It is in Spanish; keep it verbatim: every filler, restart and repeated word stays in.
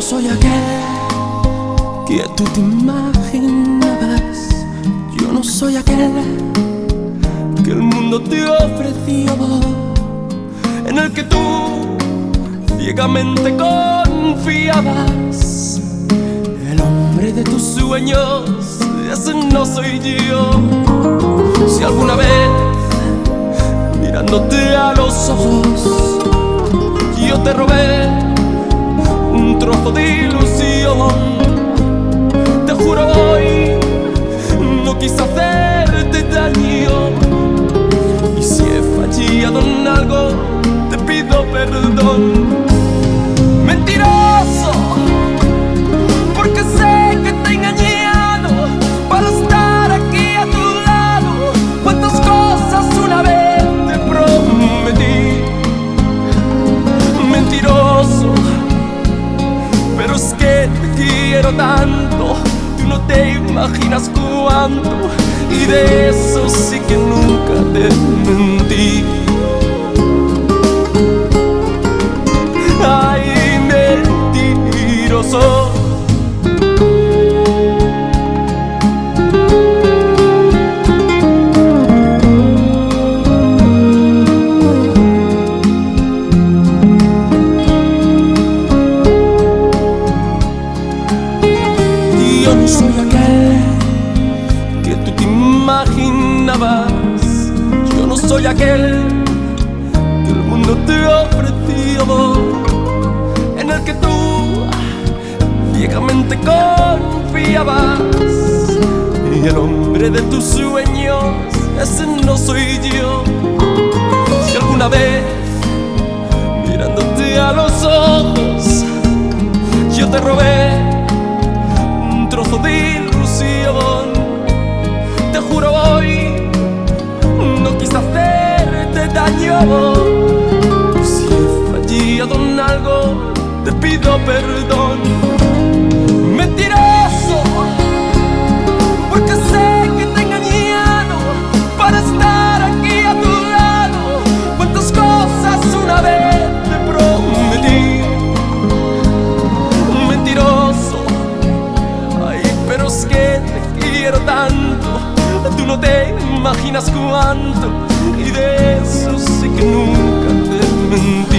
soy aquel que tú te imaginabas. Yo no soy aquel que el mundo te ofreció, en el que tú ciegamente confiabas. El hombre de tus sueños, ese no soy yo. Si alguna vez, mirándote a los ojos, yo te robé un trozo de ilusión, te juro hoy no quise hacerte daño. Y si he fallado en algo, te pido perdón. Mentiroso, porque sé que te he engañado para estar aquí a tu lado. Cuántas cosas una vez te prometí. Mentiroso, pero es que te quiero tanto, tú no te imaginas cuánto, y de eso sí que nunca te mentí. Ay, mentiroso. Yo no soy aquel que tú te imaginabas. Yo no soy aquel que el mundo te ofreció, en el que tú ciegamente confiabas. Y el hombre de tus sueños, ese no soy yo. Si alguna vez, mirándote a los ojos, yo te robé un trozo de ilusión, te juro hoy no quise hacerte daño. Si he fallado en algo, te pido perdón. Mentiroso, porque sé que te he engañado para estar aquí a tu lado. Cuántas cosas una vez te prometí. Mentiroso, pero es que te quiero tanto, tú no te imaginas cuánto, y de eso sí que nunca te mentí.